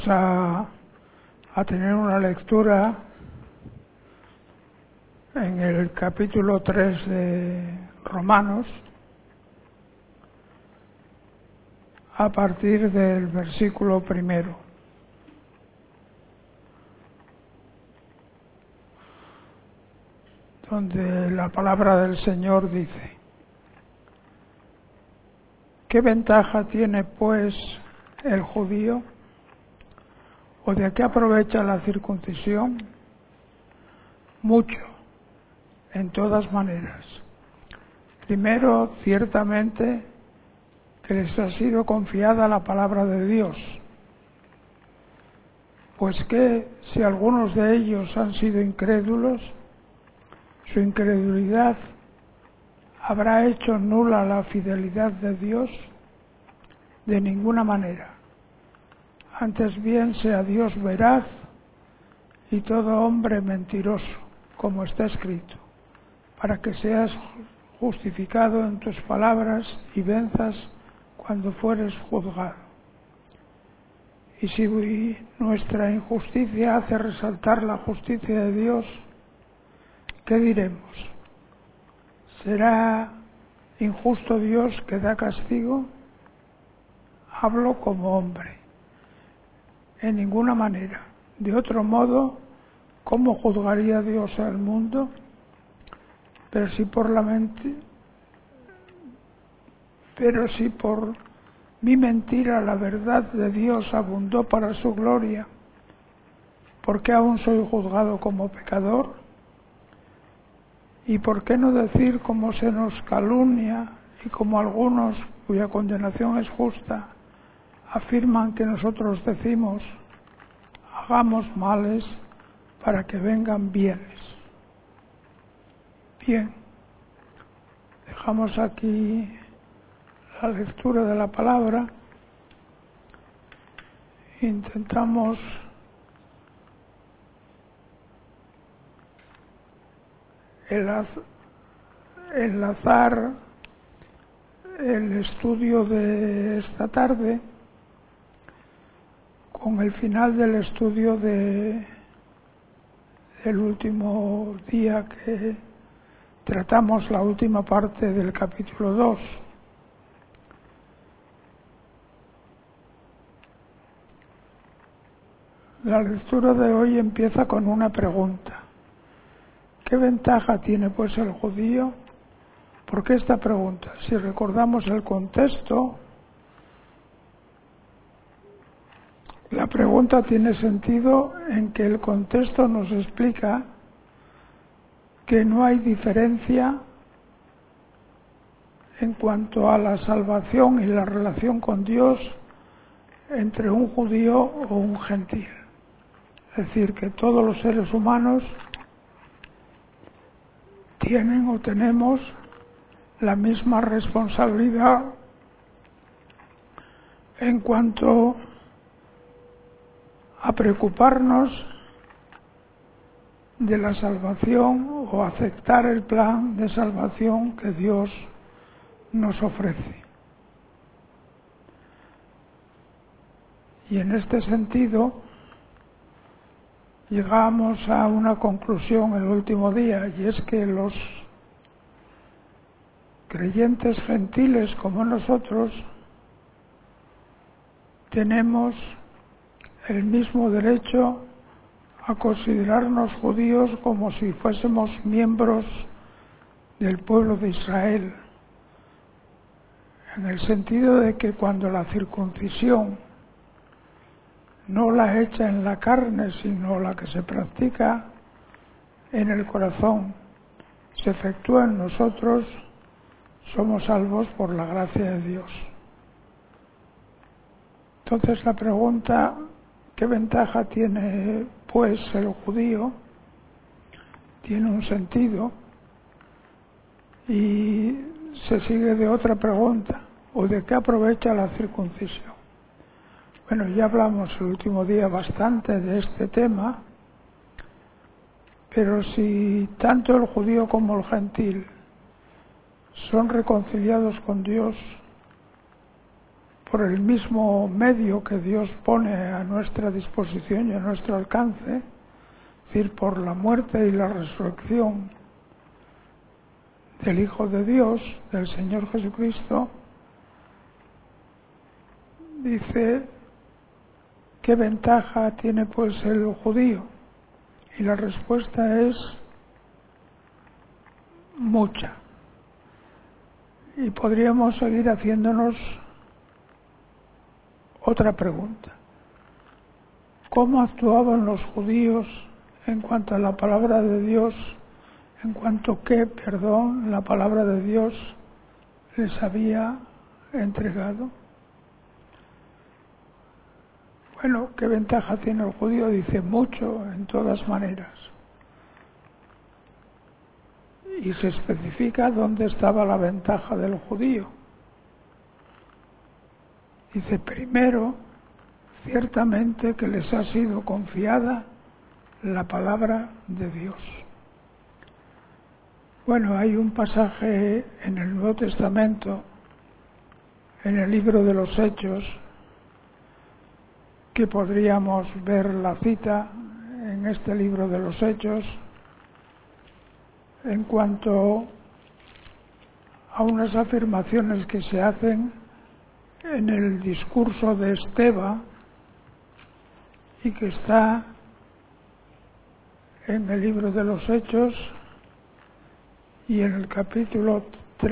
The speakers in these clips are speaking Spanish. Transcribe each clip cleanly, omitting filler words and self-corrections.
a tener una lectura en el capítulo 3 de Romanos, a partir del versículo 1, donde la palabra del Señor dice: ¿qué ventaja tiene pues el judío? ¿O de qué aprovecha la circuncisión? Mucho, en todas maneras. Primero, ciertamente, que les ha sido confiada la palabra de Dios, pues que si algunos de ellos han sido incrédulos, su incredulidad habrá hecho nula la fidelidad de Dios. De ninguna manera. Antes bien sea Dios veraz y todo hombre mentiroso, como está escrito, para que seas justificado en tus palabras y venzas cuando fueres juzgado. Y si nuestra injusticia hace resaltar la justicia de Dios, ¿qué diremos? ¿Será injusto Dios que da castigo? Hablo como hombre. En ninguna manera. De otro modo, ¿cómo juzgaría Dios al mundo? Pero si por mi mentira la verdad de Dios abundó para su gloria, ¿por qué aún soy juzgado como pecador? ¿Y por qué no decir como se nos calumnia y como algunos cuya condenación es justa afirman que nosotros decimos: hagamos males para que vengan bienes? Bien, dejamos aquí la lectura de la palabra. Intentamos enlazar el estudio de esta tarde con el final del estudio del último día, que tratamos la última parte del capítulo 2. La lectura de hoy empieza con una pregunta: ¿qué ventaja tiene pues el judío? ¿Por qué esta pregunta? Si recordamos el contexto, la pregunta tiene sentido en que el contexto nos explica que no hay diferencia en cuanto a la salvación y la relación con Dios entre un judío o un gentil. Es decir, que todos los seres humanos tienen o tenemos la misma responsabilidad en cuanto a preocuparnos de la salvación o aceptar el plan de salvación que Dios nos ofrece. Y en este sentido llegamos a una conclusión el último día, y es que los creyentes gentiles como nosotros tenemos el mismo derecho a considerarnos judíos como si fuésemos miembros del pueblo de Israel, en el sentido de que cuando la circuncisión, no la hecha en la carne, sino la que se practica en el corazón, se efectúa en nosotros, somos salvos por la gracia de Dios. Entonces la pregunta: ¿qué ventaja tiene pues el judío? Tiene un sentido, y se sigue de otra pregunta: ¿o de qué aprovecha la circuncisión? Bueno, ya hablamos el último día bastante de este tema, pero si tanto el judío como el gentil son reconciliados con Dios por el mismo medio que Dios pone a nuestra disposición y a nuestro alcance, es decir, por la muerte y la resurrección del Hijo de Dios, del Señor Jesucristo, dice, ¿qué ventaja tiene pues el judío? Y la respuesta es mucha. Y podríamos seguir haciéndonos otra pregunta. ¿Cómo actuaban los judíos en cuanto a la palabra de Dios, en cuanto que, la palabra de Dios les había entregado? Bueno, ¿qué ventaja tiene el judío? Dice mucho, en todas maneras. Y se especifica dónde estaba la ventaja del judío. Dice, primero, ciertamente que les ha sido confiada la palabra de Dios. Bueno, hay un pasaje en el Nuevo Testamento, en el libro de los Hechos, que podríamos ver la cita en este libro de los Hechos, en cuanto a unas afirmaciones que se hacen en el discurso de Esteban y que está en el libro de los Hechos y en el capítulo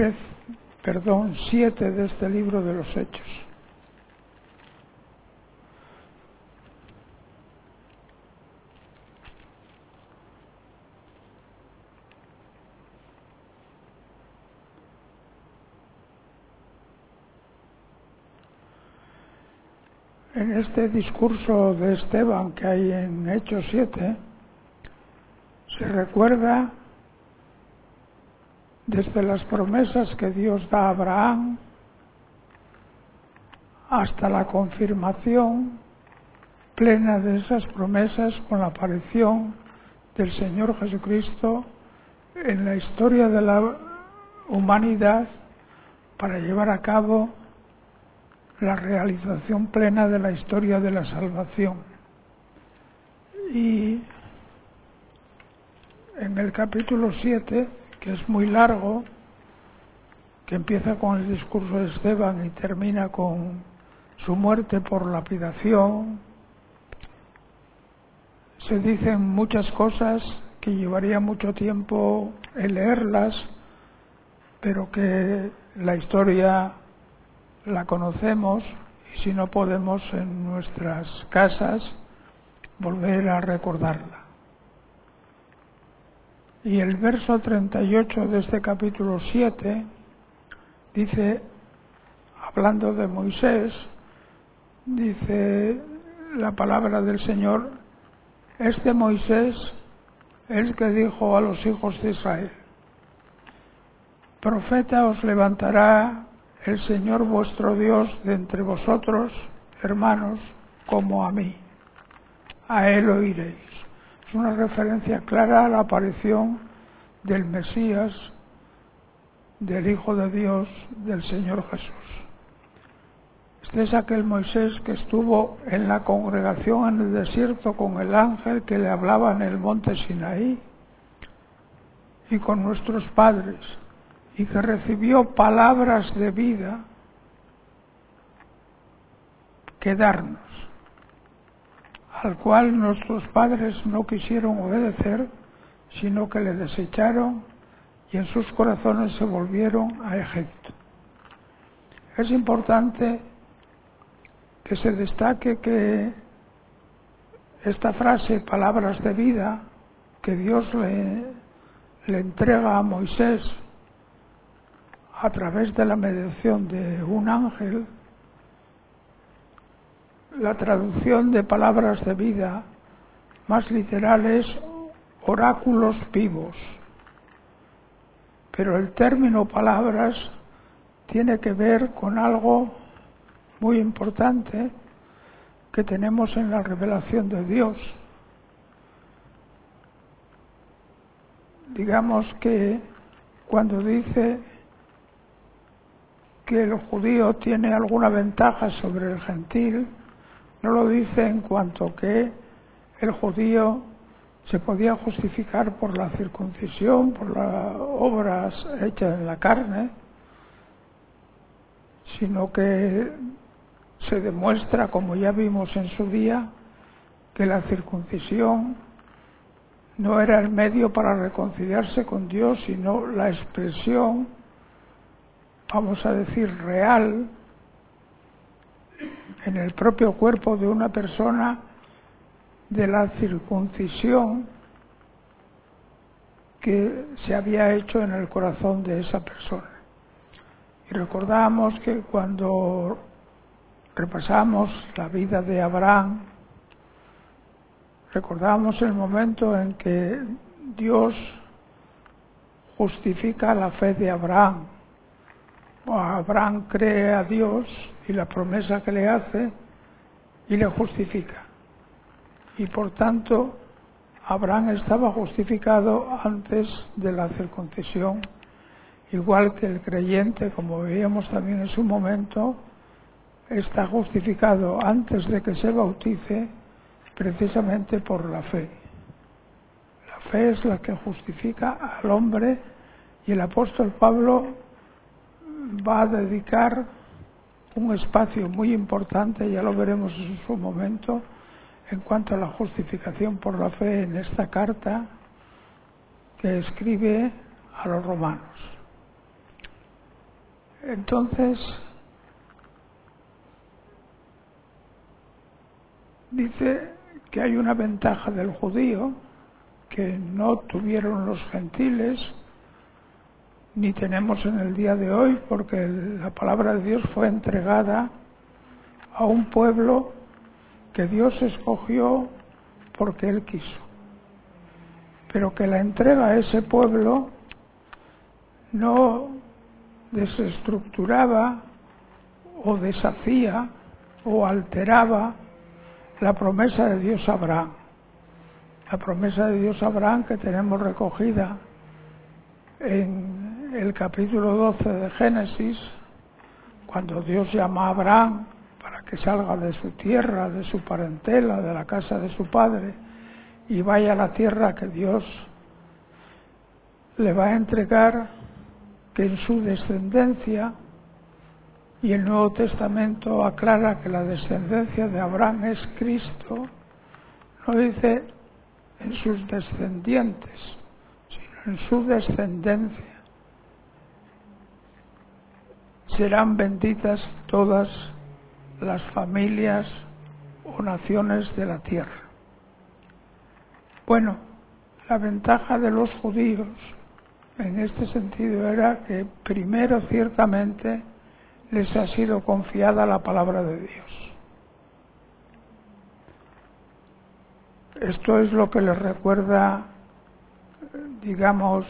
7 de este libro de los Hechos. En este discurso de Esteban que hay en Hechos 7, se recuerda desde las promesas que Dios da a Abraham hasta la confirmación plena de esas promesas con la aparición del Señor Jesucristo en la historia de la humanidad para llevar a cabo la realización plena de la historia de la salvación. Y en el capítulo 7, que es muy largo, que empieza con el discurso de Esteban y termina con su muerte por lapidación, se dicen muchas cosas que llevaría mucho tiempo en leerlas, pero que la historia la conocemos y si no podemos en nuestras casas volver a recordarla. Y el verso 38 de este capítulo 7 dice, hablando de Moisés, dice la palabra del Señor, este Moisés es el que dijo a los hijos de Israel, profeta os levantará el Señor vuestro Dios de entre vosotros, hermanos, como a mí. A él oiréis. Es una referencia clara a la aparición del Mesías, del Hijo de Dios, del Señor Jesús. Este es aquel Moisés que estuvo en la congregación en el desierto con el ángel que le hablaba en el monte Sinaí y con nuestros padres, y que recibió palabras de vida que darnos, al cual nuestros padres no quisieron obedecer, sino que le desecharon y en sus corazones se volvieron a Egipto. Es importante que se destaque que esta frase, palabras de vida, que Dios le entrega a Moisés a través de la mediación de un ángel, la traducción de palabras de vida más literal es oráculos vivos. Pero el término palabras tiene que ver con algo muy importante que tenemos en la revelación de Dios. Digamos que cuando dice que el judío tiene alguna ventaja sobre el gentil, no lo dice en cuanto que el judío se podía justificar por la circuncisión, por las obras hechas en la carne, sino que se demuestra, como ya vimos en su día, que la circuncisión no era el medio para reconciliarse con Dios, sino la expresión, vamos a decir, real, en el propio cuerpo de una persona, de la circuncisión que se había hecho en el corazón de esa persona. Y recordamos que cuando repasamos la vida de Abraham, recordamos el momento en que Dios justifica la fe de Abraham. Abraham cree a Dios y la promesa que le hace y le justifica. Y por tanto, Abraham estaba justificado antes de la circuncisión, igual que el creyente, como veíamos también en su momento, está justificado antes de que se bautice, precisamente por la fe. La fe es la que justifica al hombre, y el apóstol Pablo va a dedicar un espacio muy importante, ya lo veremos en su momento, en cuanto a la justificación por la fe en esta carta que escribe a los romanos. Entonces, dice que hay una ventaja del judío que no tuvieron los gentiles, ni tenemos en el día de hoy, porque la palabra de Dios fue entregada a un pueblo que Dios escogió porque Él quiso, pero que la entrega a ese pueblo no desestructuraba o deshacía o alteraba la promesa de Dios a Abraham. La promesa de Dios a Abraham que tenemos recogida en el capítulo 12 de Génesis, cuando Dios llama a Abraham para que salga de su tierra, de su parentela, de la casa de su padre, y vaya a la tierra que Dios le va a entregar, que en su descendencia, y el Nuevo Testamento aclara que la descendencia de Abraham es Cristo, no dice en sus descendientes, sino en su descendencia. Serán benditas todas las familias o naciones de la tierra. Bueno, la ventaja de los judíos en este sentido era que primero ciertamente les ha sido confiada la palabra de Dios. Esto es lo que les recuerda, digamos,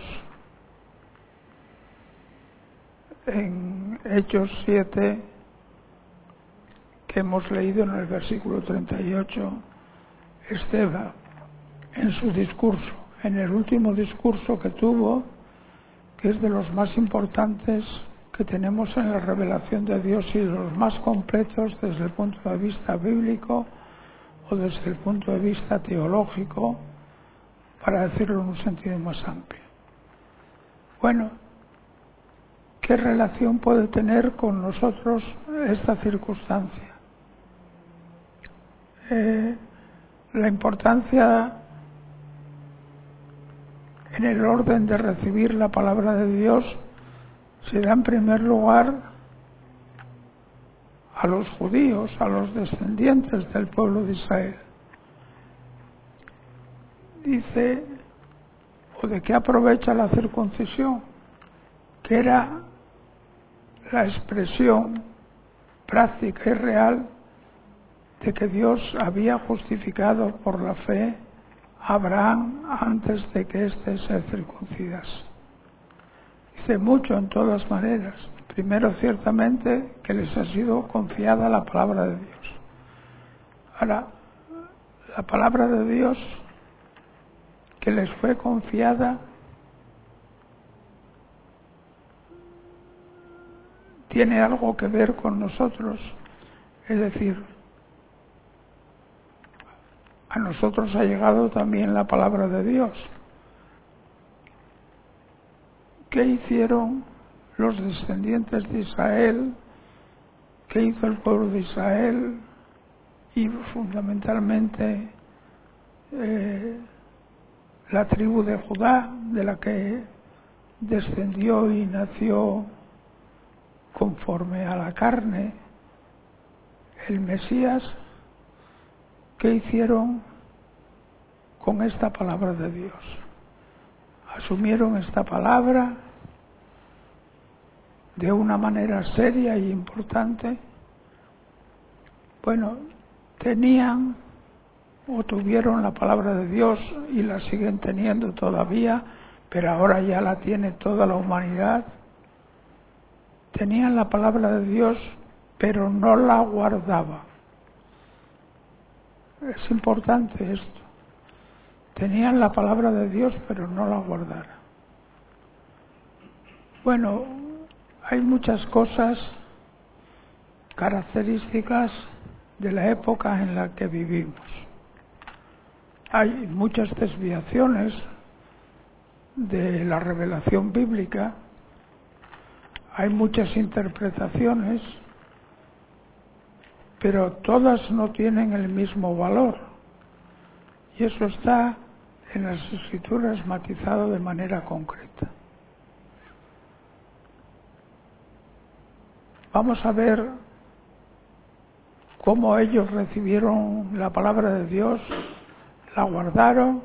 en Hechos 7, que hemos leído en el versículo 38, Esteban, en su discurso, en el último discurso que tuvo, que es de los más importantes que tenemos en la revelación de Dios y de los más completos desde el punto de vista bíblico o desde el punto de vista teológico, para decirlo en un sentido más amplio. Bueno, ¿qué relación puede tener con nosotros esta circunstancia? La importancia en el orden de recibir la palabra de Dios se da en primer lugar a los judíos, a los descendientes del pueblo de Israel. Dice, ¿o de qué aprovecha la circuncisión? Que era la expresión práctica y real de que Dios había justificado por la fe a Abraham antes de que éste se circuncidase. Dice mucho en todas maneras. Primero, ciertamente, que les ha sido confiada la palabra de Dios. Ahora, la palabra de Dios que les fue confiada tiene algo que ver con nosotros. Es decir, a nosotros ha llegado también la palabra de Dios. ¿Qué hicieron los descendientes de Israel? ¿Qué hizo el pueblo de Israel? Y fundamentalmente la tribu de Judá, de la que descendió y nació conforme a la carne el Mesías. ¿Qué hicieron con esta palabra de Dios? Asumieron esta palabra de una manera seria y importante. Bueno, tenían o tuvieron la palabra de Dios y la siguen teniendo todavía, pero ahora ya la tiene toda la humanidad. Tenían la palabra de Dios, pero no la guardaban. Es importante esto. Tenían la palabra de Dios, pero no la guardaron. Bueno, hay muchas cosas características de la época en la que vivimos. Hay muchas desviaciones de la revelación bíblica, hay muchas interpretaciones, pero todas no tienen el mismo valor. Y eso está en las Escrituras matizado de manera concreta. Vamos a ver cómo ellos recibieron la palabra de Dios, la guardaron,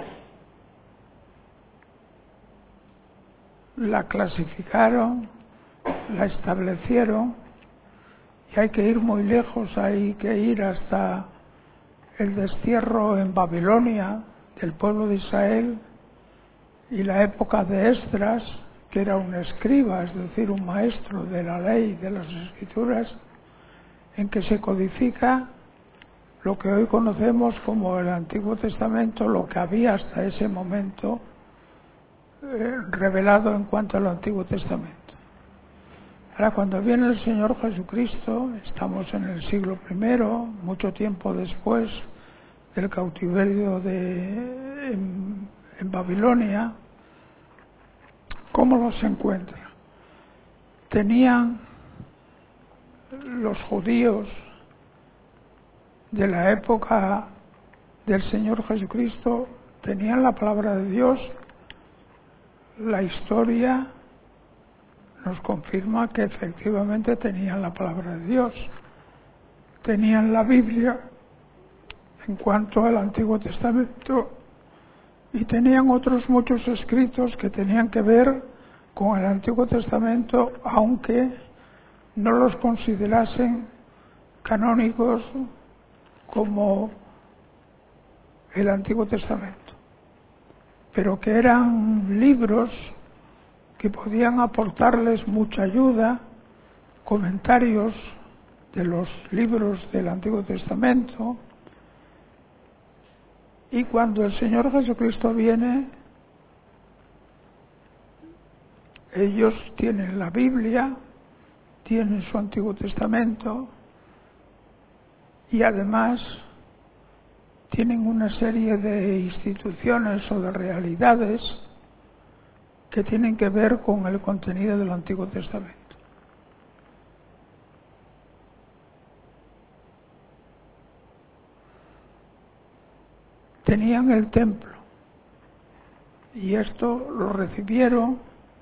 la clasificaron, la establecieron, y hay que ir muy lejos, hay que ir hasta el destierro en Babilonia del pueblo de Israel y la época de Esdras, que era un escriba, es decir, un maestro de la ley, de las Escrituras, en que se codifica lo que hoy conocemos como el Antiguo Testamento, lo que había hasta ese momento revelado en cuanto al Antiguo Testamento. Ahora, cuando viene el Señor Jesucristo, estamos en el siglo I, mucho tiempo después del cautiverio en Babilonia. ¿Cómo los encuentra? Tenían los judíos de la época del Señor Jesucristo, tenían la palabra de Dios. La historia nos confirma que efectivamente tenían la palabra de Dios. Tenían la Biblia en cuanto al Antiguo Testamento y tenían otros muchos escritos que tenían que ver con el Antiguo Testamento, aunque no los considerasen canónicos como el Antiguo Testamento, pero que eran libros que podían aportarles mucha ayuda, comentarios de los libros del Antiguo Testamento. Y cuando el Señor Jesucristo viene, ellos tienen la Biblia, tienen su Antiguo Testamento y además tienen una serie de instituciones o de realidades que tienen que ver con el contenido del Antiguo Testamento. Tenían el templo y esto lo recibieron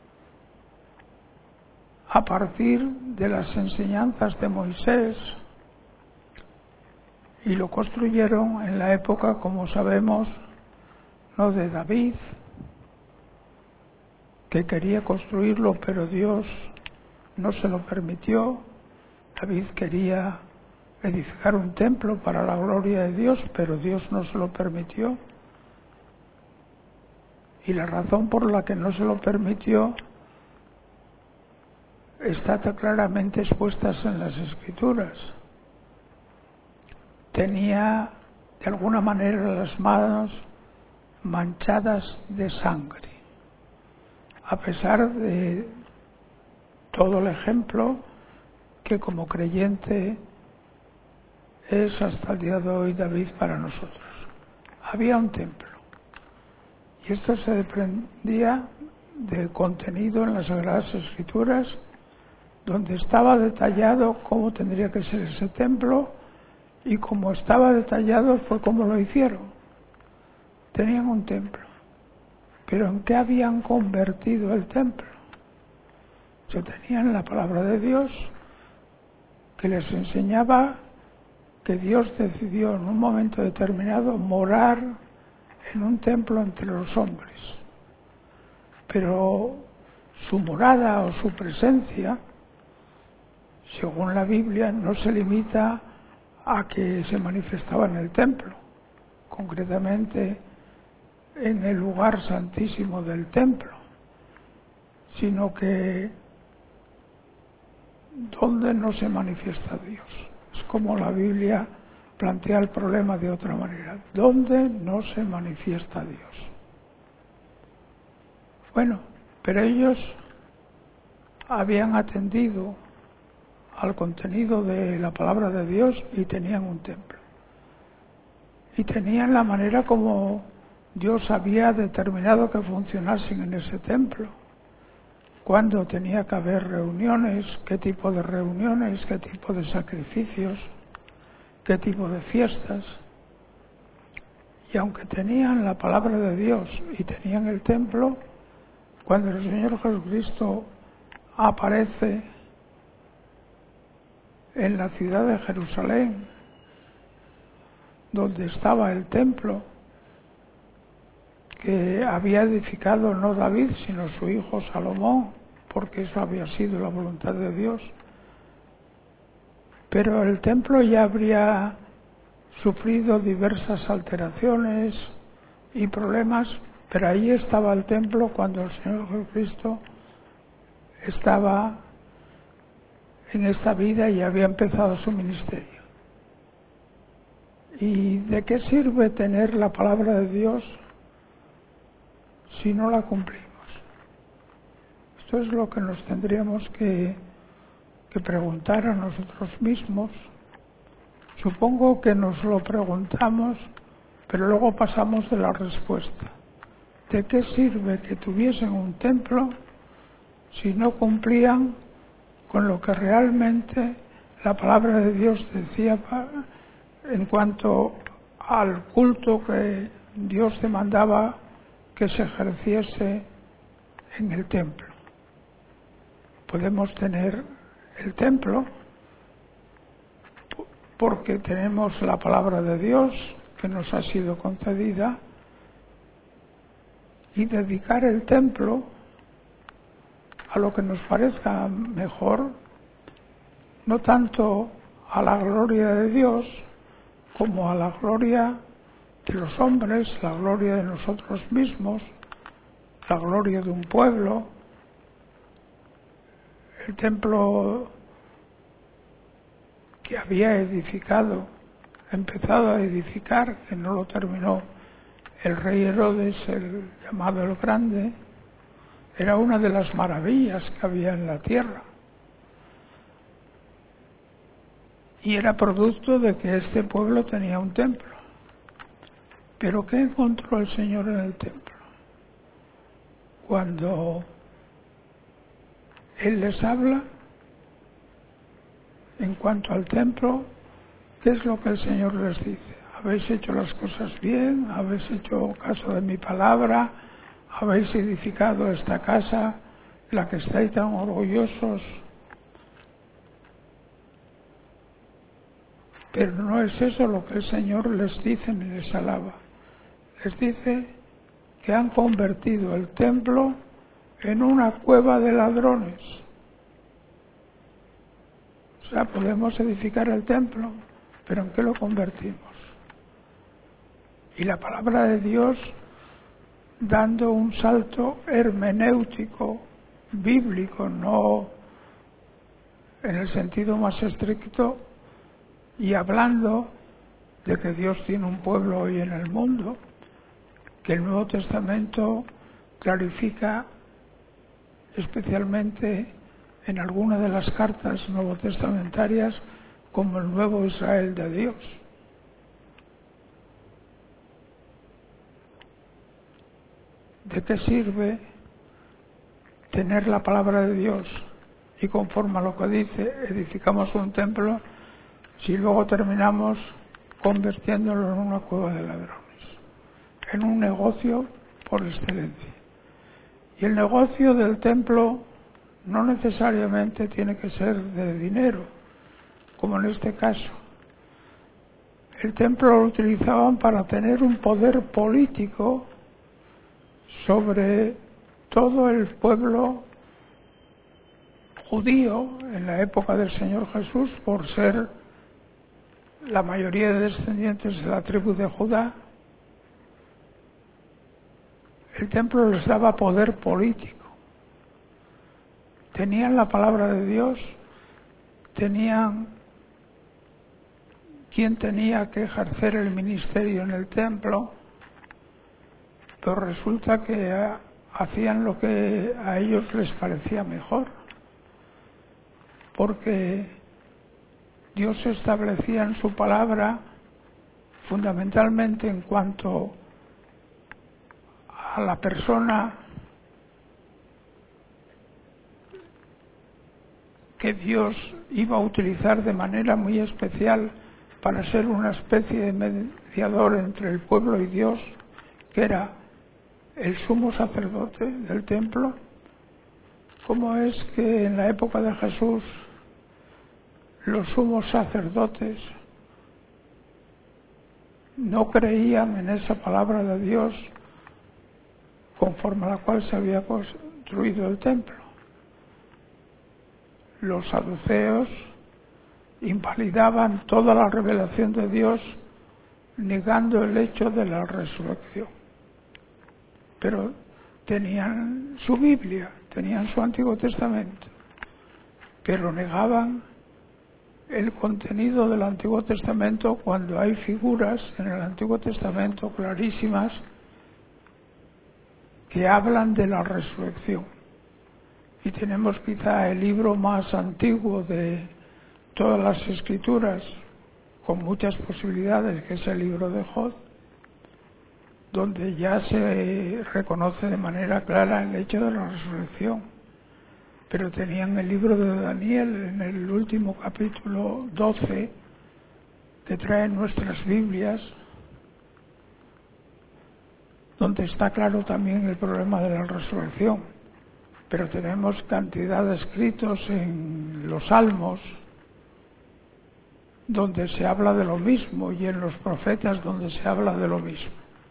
a partir de las enseñanzas de Moisés y lo construyeron en la época, como sabemos, no de David, que quería construirlo, pero Dios no se lo permitió. David quería edificar un templo para la gloria de Dios, pero Dios no se lo permitió. Y la razón por la que no se lo permitió está claramente expuesta en las Escrituras. Tenía de alguna manera las manos manchadas de sangre. A pesar de todo el ejemplo que como creyente es hasta el día de hoy David para nosotros. Había un templo y esto se desprendía del contenido en las Sagradas Escrituras, donde estaba detallado cómo tendría que ser ese templo, y como estaba detallado fue como lo hicieron. Tenían un templo, pero ¿en qué habían convertido el templo? Ya tenían la palabra de Dios que les enseñaba que Dios decidió en un momento determinado morar en un templo entre los hombres, pero su morada o su presencia, según la Biblia, no se limita a que se manifestaba en el templo, concretamente en el lugar santísimo del templo, sino que ¿dónde no se manifiesta Dios? Es como la Biblia plantea el problema de otra manera. ¿Dónde no se manifiesta Dios? Bueno, pero ellos habían atendido al contenido de la palabra de Dios y tenían un templo. Y tenían la manera como Dios había determinado que funcionasen en ese templo. Cuándo tenía que haber reuniones, qué tipo de reuniones, qué tipo de sacrificios, qué tipo de fiestas. Y aunque tenían la palabra de Dios y tenían el templo, cuando el Señor Jesucristo aparece en la ciudad de Jerusalén, donde estaba el templo, que había edificado no David, sino su hijo Salomón, porque eso había sido la voluntad de Dios. Pero el templo ya habría sufrido diversas alteraciones y problemas, pero ahí estaba el templo cuando el Señor Jesucristo estaba en esta vida y había empezado su ministerio. ¿Y de qué sirve tener la palabra de Dios si no la cumplimos? Esto es lo que nos tendríamos que preguntar a nosotros mismos. Supongo que nos lo preguntamos, pero luego pasamos de la respuesta. ¿De qué sirve que tuviesen un templo si no cumplían con lo que realmente la palabra de Dios decía en cuanto al culto que Dios demandaba que se ejerciese en el templo? Podemos tener el templo porque tenemos la palabra de Dios que nos ha sido concedida, y dedicar el templo a lo que nos parezca mejor, no tanto a la gloria de Dios como a la gloria de los hombres, la gloria de nosotros mismos, la gloria de un pueblo. El templo que había empezado a edificar, que no lo terminó el rey Herodes, el llamado el Grande, era una de las maravillas que había en la tierra. Y era producto de que este pueblo tenía un templo. Pero ¿qué encontró el Señor en el templo? Cuando Él les habla en cuanto al templo, ¿qué es lo que el Señor les dice? ¿Habéis hecho las cosas bien? ¿Habéis hecho caso de mi palabra? ¿Habéis edificado esta casa, la que estáis tan orgullosos? Pero no es eso lo que el Señor les dice ni les alaba. Les dice que han convertido el templo en una cueva de ladrones. O sea, podemos edificar el templo, pero ¿en qué lo convertimos? Y la palabra de Dios, dando un salto hermenéutico, bíblico, no en el sentido más estricto, y hablando de que Dios tiene un pueblo hoy en el mundo, que el Nuevo Testamento clarifica especialmente en alguna de las cartas nuevotestamentarias como el nuevo Israel de Dios. ¿De qué sirve tener la palabra de Dios y conforme a lo que dice edificamos un templo si luego terminamos convirtiéndolo en una cueva de ladrones, en un negocio por excelencia? Y el negocio del templo no necesariamente tiene que ser de dinero, como en este caso. El templo lo utilizaban para tener un poder político sobre todo el pueblo judío en la época del Señor Jesús, por ser la mayoría de descendientes de la tribu de Judá. El templo les daba poder político. Tenían la palabra de Dios, tenían quien tenía que ejercer el ministerio en el templo, pero resulta que hacían lo que a ellos les parecía mejor, porque Dios establecía en su palabra fundamentalmente en cuanto a la persona que Dios iba a utilizar de manera muy especial para ser una especie de mediador entre el pueblo y Dios, que era el sumo sacerdote del templo. ¿Cómo es que en la época de Jesús los sumos sacerdotes no creían en esa palabra de Dios conforme a la cual se había construido el templo? Los saduceos invalidaban toda la revelación de Dios negando el hecho de la resurrección. Pero tenían su Biblia, tenían su Antiguo Testamento, pero negaban el contenido del Antiguo Testamento cuando hay figuras en el Antiguo Testamento clarísimas que hablan de la resurrección. Y tenemos quizá el libro más antiguo de todas las Escrituras, con muchas posibilidades, que es el libro de Job, donde ya se reconoce de manera clara el hecho de la resurrección. Pero tenían el libro de Daniel en el último capítulo 12, que trae nuestras Biblias, donde está claro también el problema de la resurrección. Pero tenemos cantidad de escritos en los Salmos donde se habla de lo mismo, y en los profetas donde se habla de lo mismo.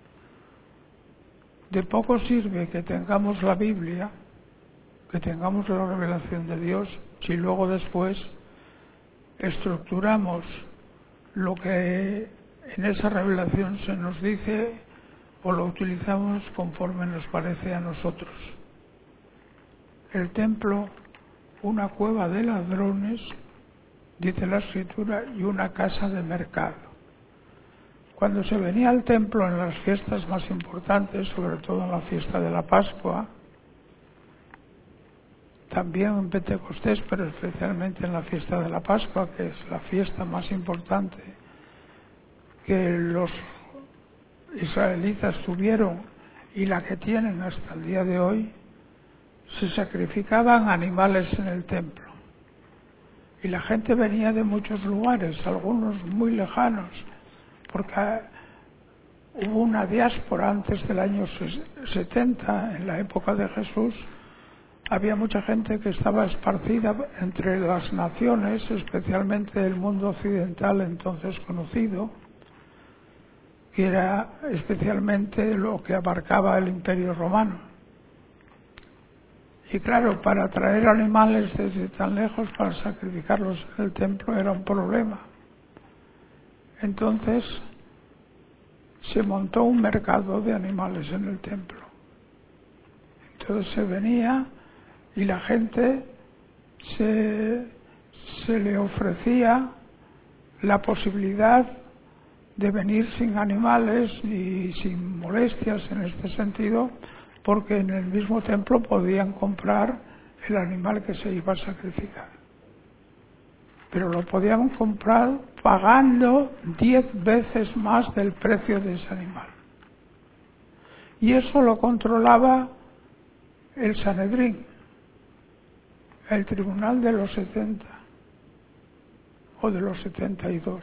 De poco sirve que tengamos la Biblia, que tengamos la revelación de Dios, si luego después estructuramos lo que en esa revelación se nos dice o lo utilizamos conforme nos parece a nosotros. El templo, una cueva de ladrones, dice la Escritura, y una casa de mercado. Cuando se venía al templo en las fiestas más importantes, sobre todo en la fiesta de la Pascua, también en Pentecostés, pero especialmente en la fiesta de la Pascua, que es la fiesta más importante que los israelitas tuvieron y la que tienen hasta el día de hoy, se sacrificaban animales en el templo. Y la gente venía de muchos lugares, algunos muy lejanos, porque hubo una diáspora antes del año 70, en la época de Jesús. Había mucha gente que estaba esparcida entre las naciones, especialmente el mundo occidental entonces conocido, que era especialmente lo que abarcaba el Imperio Romano. Y claro, para traer animales desde tan lejos para sacrificarlos en el templo era un problema. Entonces se montó un mercado de animales en el templo. Entonces se venía y la gente se le ofrecía la posibilidad de venir sin animales y sin molestias en este sentido, porque en el mismo templo podían comprar el animal que se iba a sacrificar. Pero lo podían comprar pagando 10 veces más del precio de ese animal. Y eso lo controlaba el Sanedrín, el tribunal de los 70 o de los 72.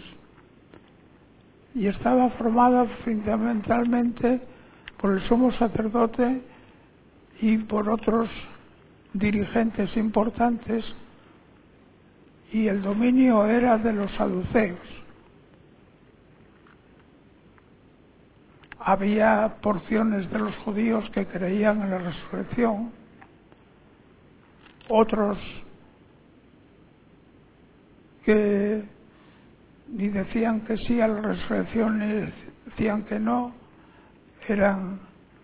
Y estaba formada fundamentalmente por el sumo sacerdote y por otros dirigentes importantes, y el dominio era de los saduceos. Había porciones de los judíos que creían en la resurrección, otros que ni decían que sí a la resurrección ni decían que no, eran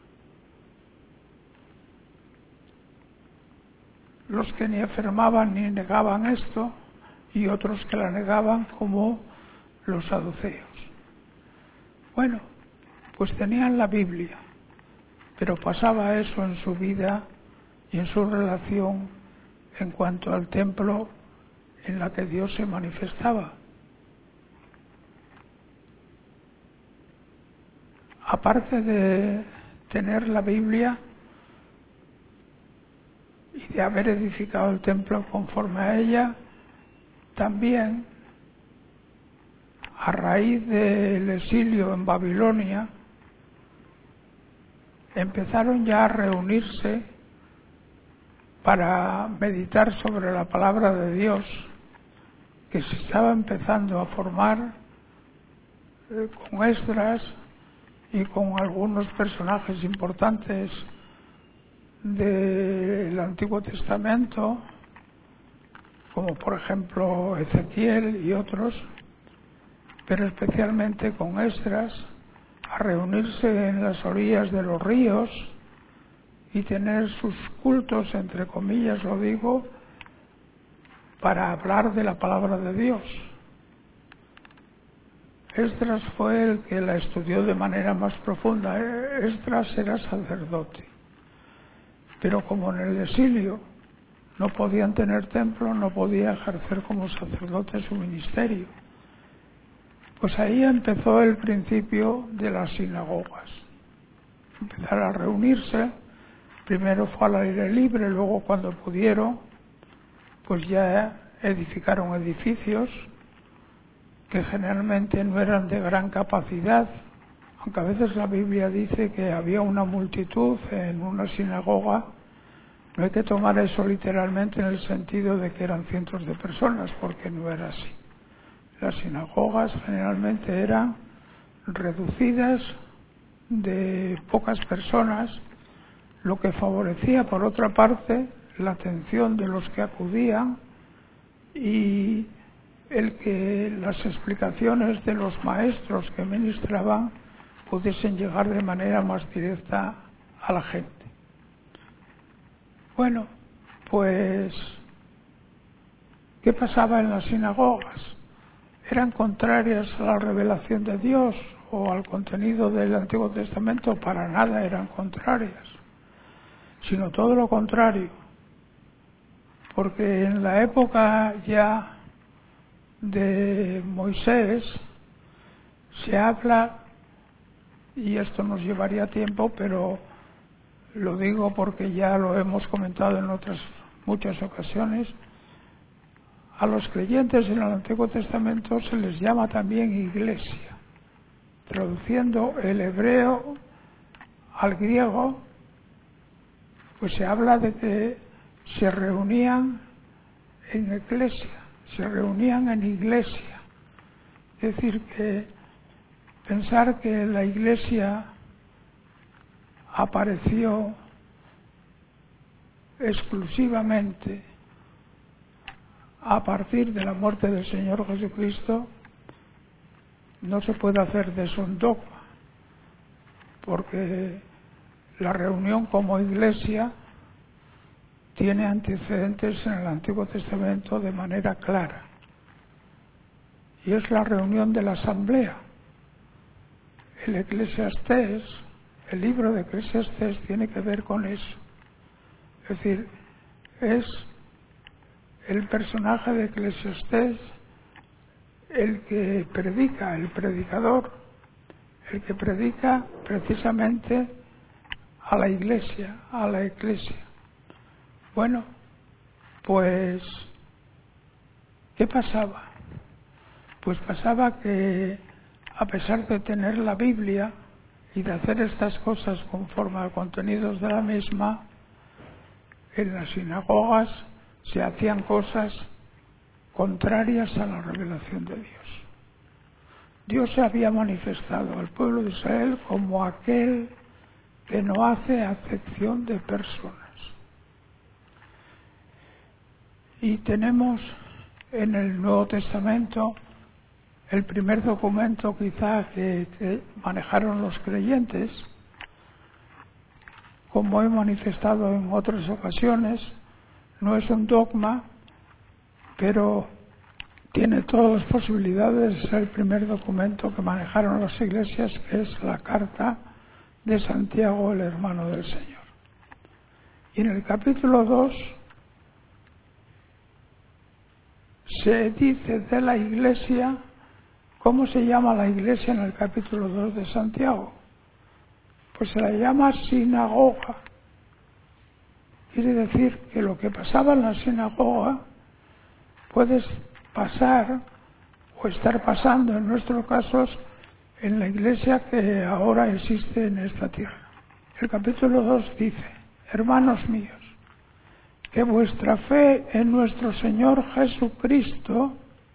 los que ni afirmaban ni negaban esto, y otros que la negaban, como los saduceos. Bueno, pues tenían la Biblia, pero pasaba eso en su vida y en su relación en cuanto al templo en la que Dios se manifestaba. Aparte de tener la Biblia y de haber edificado el templo conforme a ella, también, a raíz del exilio en Babilonia, empezaron ya a reunirse para meditar sobre la palabra de Dios, que se estaba empezando a formar con Esdras y con algunos personajes importantes del Antiguo Testamento, como por ejemplo Ezequiel y otros, pero especialmente con Esdras, a reunirse en las orillas de los ríos y tener sus cultos, entre comillas lo digo, para hablar de la palabra de Dios. Esdras fue el que la estudió de manera más profunda. Esdras era sacerdote, pero como en el exilio no podían tener templo, no podía ejercer como sacerdote su ministerio. Pues ahí empezó el principio de las sinagogas. Empezaron a reunirse, primero fue al aire libre, luego cuando pudieron, pues ya edificaron edificios que generalmente no eran de gran capacidad, aunque a veces la Biblia dice que había una multitud en una sinagoga. No hay que tomar eso literalmente en el sentido de que eran cientos de personas, porque no era así. Las sinagogas generalmente eran reducidas, de pocas personas, lo que favorecía, por otra parte, la atención de los que acudían y el que las explicaciones de los maestros que ministraban pudiesen llegar de manera más directa a la gente. Bueno, pues, ¿qué pasaba en las sinagogas? ¿Eran contrarias a la revelación de Dios o al contenido del Antiguo Testamento? Para nada eran contrarias, sino todo lo contrario, porque en la época ya de Moisés se habla, y esto nos llevaría tiempo, pero lo digo porque ya lo hemos comentado en otras muchas ocasiones. A los creyentes en el Antiguo Testamento se les llama también iglesia. Traduciendo el hebreo al griego, pues se habla de que se reunían en iglesia, se reunían en iglesia. Es decir, que pensar que la iglesia apareció exclusivamente a partir de la muerte del Señor Jesucristo, no se puede hacer de eso un dogma, porque la reunión como iglesia tiene antecedentes en el Antiguo Testamento de manera clara, y es la reunión de la asamblea. El es el personaje de Eclesiastés, el que predica, el predicador, el que predica precisamente a la iglesia, a la eclesia. Bueno, pues, ¿qué pasaba? Pues pasaba que, a pesar de tener la Biblia y de hacer estas cosas conforme a contenidos de la misma, en las sinagogas se hacían cosas contrarias a la revelación de Dios. Dios se había manifestado al pueblo de Israel como aquel que no hace acepción de personas. Y tenemos en el Nuevo Testamento el primer documento quizá que manejaron los creyentes, como he manifestado en otras ocasiones. No es un dogma, pero tiene todas las posibilidades de ser el primer documento que manejaron las iglesias, que es la carta de Santiago, el hermano del Señor. Y en el capítulo 2 se dice de la iglesia. ¿Cómo se llama la iglesia en el capítulo 2 de Santiago? Pues se la llama sinagoga. Quiere decir que lo que pasaba en la sinagoga puede pasar o estar pasando en nuestros casos en la iglesia que ahora existe en esta tierra. El capítulo 2 dice: hermanos míos, que vuestra fe en nuestro Señor Jesucristo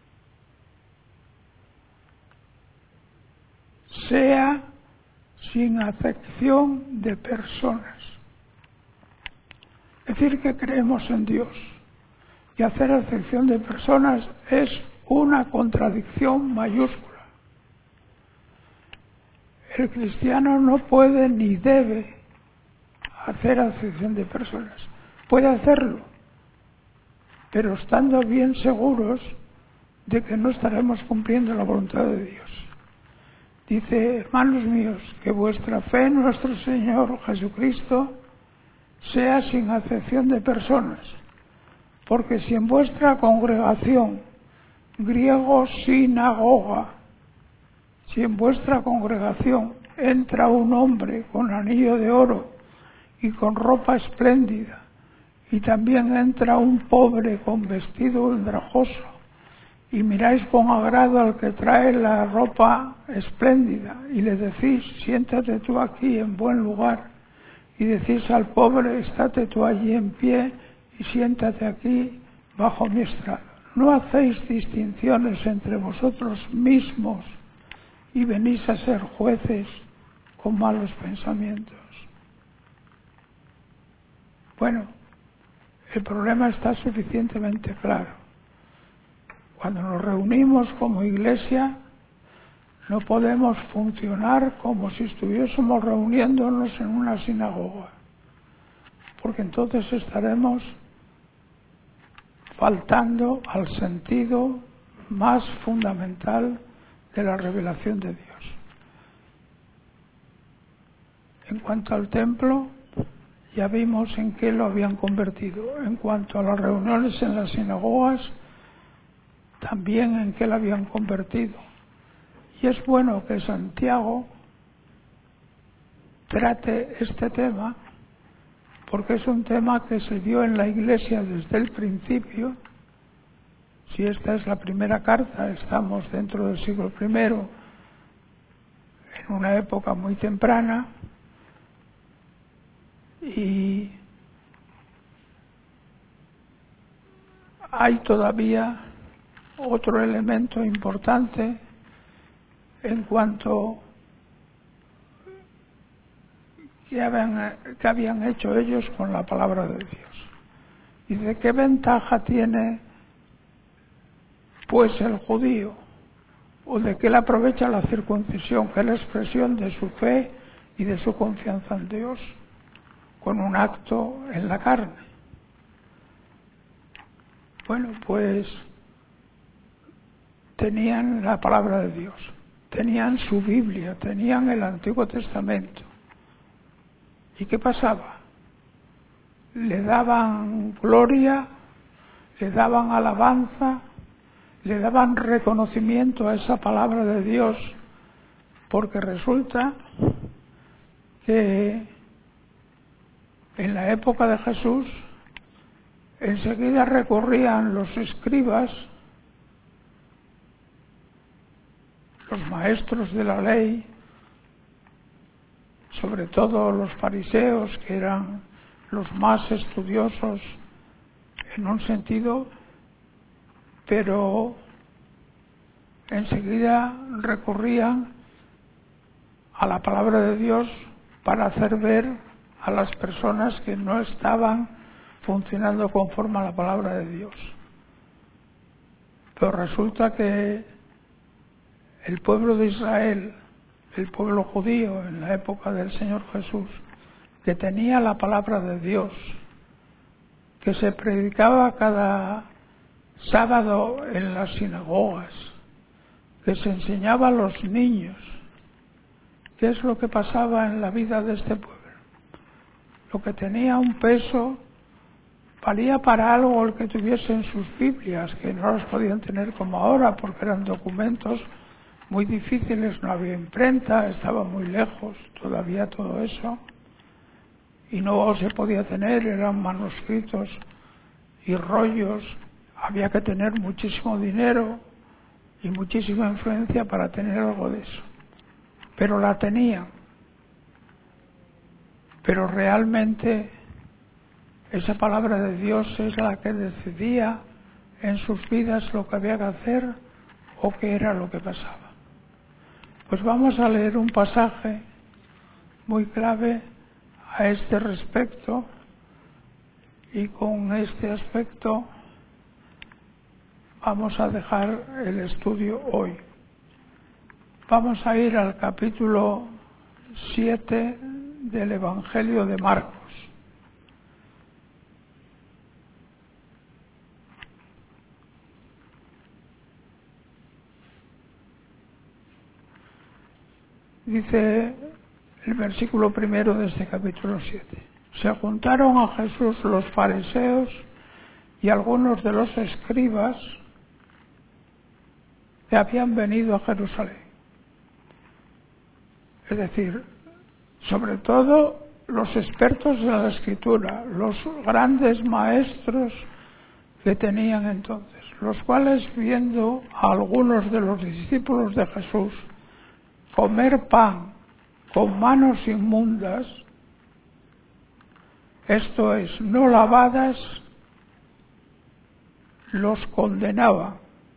sea sin acepción de personas. Es decir, que creemos en Dios. Y hacer acepción de personas es una contradicción mayúscula. El cristiano no puede ni debe hacer acepción de personas. Puede hacerlo, pero estando bien seguros de que no estaremos cumpliendo la voluntad de Dios. Dice: hermanos míos, que vuestra fe en nuestro Señor Jesucristo sea sin acepción de personas, porque si en vuestra congregación, griego sinagoga, si en vuestra congregación entra un hombre con anillo de oro y con ropa espléndida, y también entra un pobre con vestido ultrajoso, y miráis con agrado al que trae la ropa espléndida, y le decís: siéntate tú aquí en buen lugar, y decís al pobre: estate tú allí en pie y siéntate aquí bajo mi estrado. No hacéis distinciones entre vosotros mismos y venís a ser jueces con malos pensamientos. Bueno, el problema está suficientemente claro. Cuando nos reunimos como iglesia, no podemos funcionar como si estuviésemos reuniéndonos en una sinagoga, porque entonces estaremos faltando al sentido más fundamental de la revelación de Dios. En cuanto al templo, ya vimos en qué lo habían convertido. En cuanto a las reuniones en las sinagogas, también en qué lo habían convertido. Y es bueno que Santiago trate este tema, porque es un tema que se dio en la iglesia desde el principio. Si esta es la primera carta, estamos dentro del siglo I, en una época muy temprana, y hay todavía otro elemento importante en cuanto que habían hecho ellos con la palabra de Dios. ¿Y de qué ventaja tiene pues el judío? ¿O de qué le aprovecha la circuncisión, que es la expresión de su fe y de su confianza en Dios, con un acto en la carne? Bueno, pues tenían la palabra de Dios, tenían su Biblia, tenían el Antiguo Testamento. ¿Y qué pasaba? le daban gloria, le daban alabanza, le daban reconocimiento a esa palabra de Dios, porque resulta que en la época de Jesús enseguida recurrían los escribas, los maestros de la ley, sobre todo los fariseos, que eran los más estudiosos en un sentido, pero enseguida recurrían a la palabra de Dios para hacer ver a las personas que no estaban funcionando conforme a la palabra de Dios. Pero resulta que el pueblo de Israel, el pueblo judío en la época del Señor Jesús, que tenía la palabra de Dios, que se predicaba cada sábado en las sinagogas, que se enseñaba a los niños, ¿qué es lo que pasaba en la vida de este pueblo? Lo que tenía un peso valía para algo el que tuviesen sus Biblias, que no las podían tener como ahora porque eran documentos muy difíciles, no había imprenta, estaba muy lejos todavía todo eso, y no se podía tener, eran manuscritos y rollos, había que tener muchísimo dinero y muchísima influencia para tener algo de eso, pero la tenían. Pero realmente esa palabra de Dios es la que decidía en sus vidas lo que había que hacer o qué era lo que pasaba. Pues vamos a leer un pasaje muy clave a este respecto, y con este aspecto vamos a dejar el estudio hoy. Vamos a ir al capítulo 7 del Evangelio de Marcos. Dice el versículo primero de este capítulo 7. Se juntaron a Jesús los fariseos y algunos de los escribas que habían venido a Jerusalén. Es decir, sobre todo los expertos de la Escritura, los grandes maestros que tenían entonces, los cuales, viendo a algunos de los discípulos de Jesús comer pan con manos inmundas, esto es, no lavadas, los condenaban.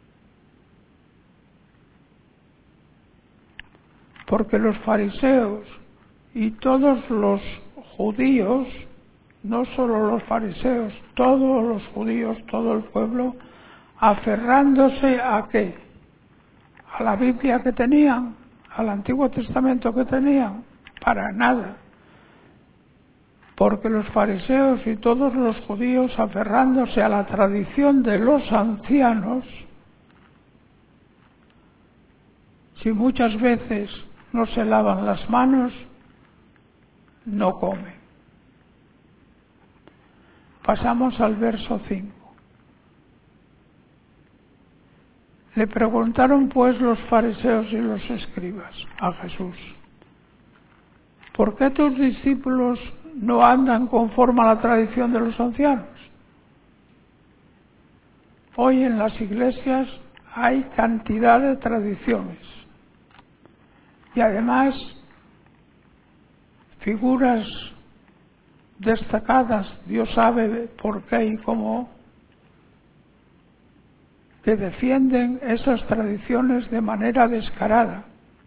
Porque los fariseos y todos los judíos, no solo los fariseos, todos los judíos, todo el pueblo, aferrándose a ¿qué? A la Biblia que tenían, al Antiguo Testamento que tenían, para nada. Porque los fariseos y todos los judíos, aferrándose a la tradición de los ancianos, si muchas veces no se lavan las manos, no comen. Pasamos al verso 5. Le preguntaron pues los fariseos y los escribas a Jesús: ¿por qué tus discípulos no andan conforme a la tradición de los ancianos? Hoy en las iglesias hay cantidad de tradiciones y además figuras destacadas, Dios sabe por qué y cómo, que defienden esas tradiciones de manera descarada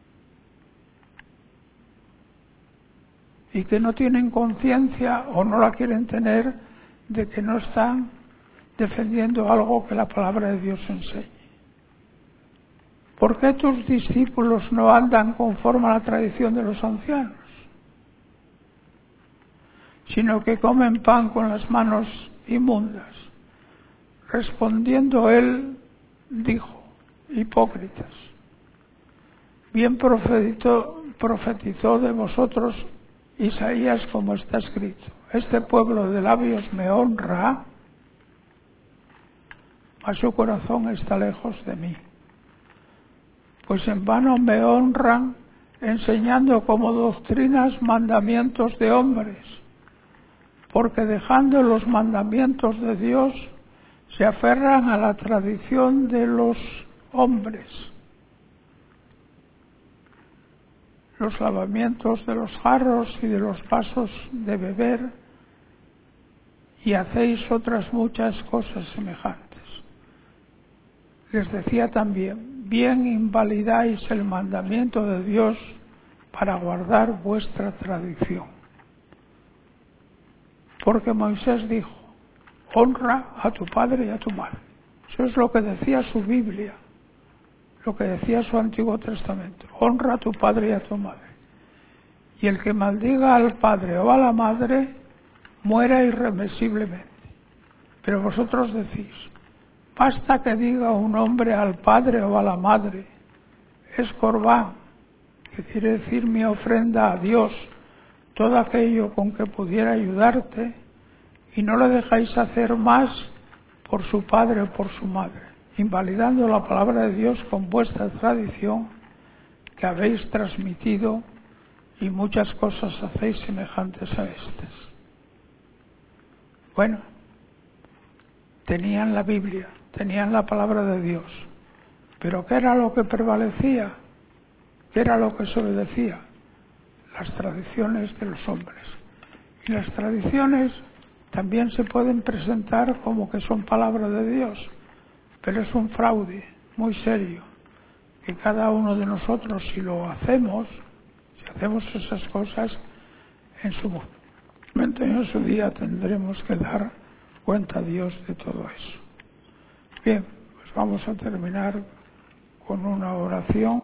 y que no tienen conciencia o no la quieren tener de que no están defendiendo algo que la palabra de Dios enseña. ¿Por qué tus discípulos no andan conforme a la tradición de los ancianos, sino que comen pan con las manos inmundas? Respondiendo él, dijo: hipócritas, bien profetizó de vosotros Isaías, como está escrito: este pueblo de labios me honra, mas su corazón está lejos de mí. Pues en vano me honran enseñando como doctrinas mandamientos de hombres, porque dejando los mandamientos de Dios, se aferran a la tradición de los hombres. Los lavamientos de los jarros y de los vasos de beber, y hacéis otras muchas cosas semejantes. Les decía también, bien invalidáis el mandamiento de Dios para guardar vuestra tradición. Porque Moisés dijo, honra a tu padre y a tu madre. Eso es lo que decía su Biblia, lo que decía su Antiguo Testamento. Honra a tu padre y a tu madre. Y el que maldiga al padre o a la madre, muera irremisiblemente. Pero vosotros decís, basta que diga un hombre al padre o a la madre, es corbán, que quiere decir mi ofrenda a Dios, todo aquello con que pudiera ayudarte, y no le dejáis hacer más por su padre o por su madre, invalidando la palabra de Dios con vuestra tradición que habéis transmitido, y muchas cosas hacéis semejantes a estas. Bueno, tenían la Biblia, tenían la palabra de Dios, pero ¿qué era lo que prevalecía? ¿Qué era lo que se obedecía? Las tradiciones de los hombres. Y las tradiciones también se pueden presentar como que son palabra de Dios, pero es un fraude muy serio, que cada uno de nosotros, si hacemos esas cosas, en su momento y en su día tendremos que dar cuenta a Dios de todo eso. Bien, pues vamos a terminar con una oración.